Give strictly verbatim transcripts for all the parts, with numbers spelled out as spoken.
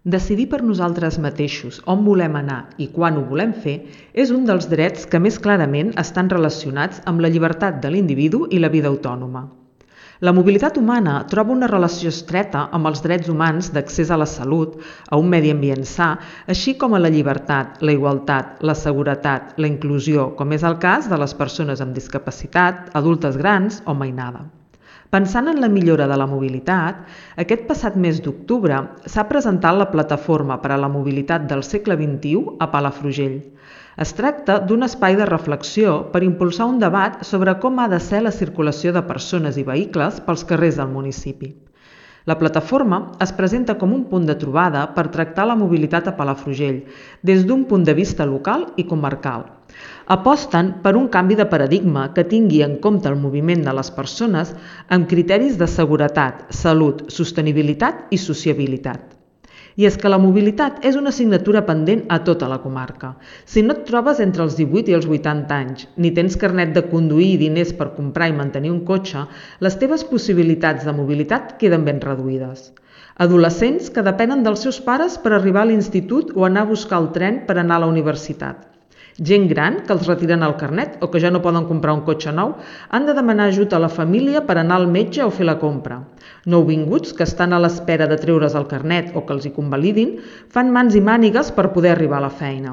Decidir per nosaltres mateixos on volem anar i quan ho volem fer és un dels drets que més clarament estan relacionats amb la llibertat de l'individu i la vida autònoma. La mobilitat humana troba una relació estreta amb els drets humans d'accés a la salut, a un medi ambient sa, així com a la llibertat, la igualtat, la seguretat, la inclusió, com és el cas de les persones amb discapacitat, adultes grans o mainada. Pensant en la millora de la mobilitat, aquest passat mes d'octubre s'ha presentat la Plataforma per a la Mobilitat del segle vint-i-u a Palafrugell. Es tracta d'un espai de reflexió per impulsar un debat sobre com ha de ser la circulació de persones i vehicles pels carrers del municipi. La plataforma es presenta com un punt de trobada per tractar la mobilitat a Palafrugell des d'un punt de vista local i comarcal. Aposten per un canvi de paradigma que tingui en compte el moviment de les persones amb criteris de seguretat, salut, sostenibilitat i sociabilitat. I és que la mobilitat és una assignatura pendent a tota la comarca. Si no et trobes entre els divuit i els vuitanta anys, ni tens carnet de conduir i diners per comprar i mantenir un cotxe, les teves possibilitats de mobilitat queden ben reduïdes. Adolescents que depenen dels seus pares per arribar a l'institut o anar a buscar el tren per anar a la universitat. Gent gran que els retiren el carnet o que ja no poden comprar un cotxe nou han de demanar ajut a la família per anar al metge o fer la compra. Nouvinguts que estan a l'espera de treure's el carnet o que els hi convalidin fan mans i mànigues per poder arribar a la feina.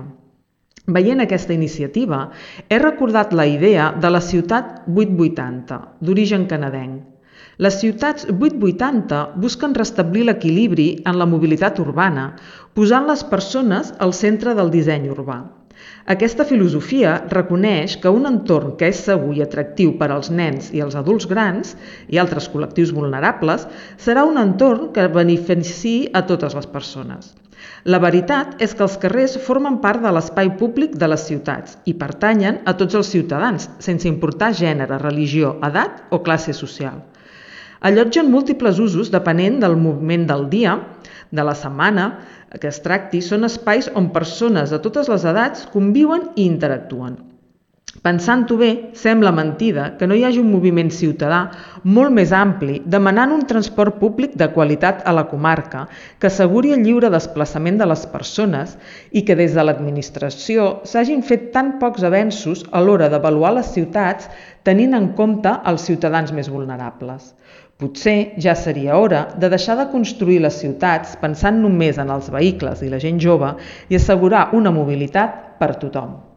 Veient aquesta iniciativa, he recordat la idea de la ciutat vuit vuitanta, d'origen canadenc. Les ciutats vuit vuitanta busquen restablir l'equilibri en la mobilitat urbana, posant les persones al centre del disseny urbà. Aquesta filosofia reconeix que un entorn que és segur i atractiu per als nens i els adults grans i altres col·lectius vulnerables serà un entorn que beneficiï a totes les persones. La veritat és que els carrers formen part de l'espai públic de les ciutats i pertanyen a tots els ciutadans, sense importar gènere, religió, edat o classe social. Allotgen múltiples usos depenent del moment del dia, de la setmana que es tracti, són espais on persones de totes les edats conviuen i interactuen. Pensant-ho bé, sembla mentida que no hi hagi un moviment ciutadà molt més ampli demanant un transport públic de qualitat a la comarca que asseguri el lliure desplaçament de les persones i que des de l'administració s'hagin fet tan pocs avenços a l'hora d'avaluar les ciutats tenint en compte els ciutadans més vulnerables. Potser ja seria hora de deixar de construir les ciutats pensant només en els vehicles i la gent jove i assegurar una mobilitat per a tothom.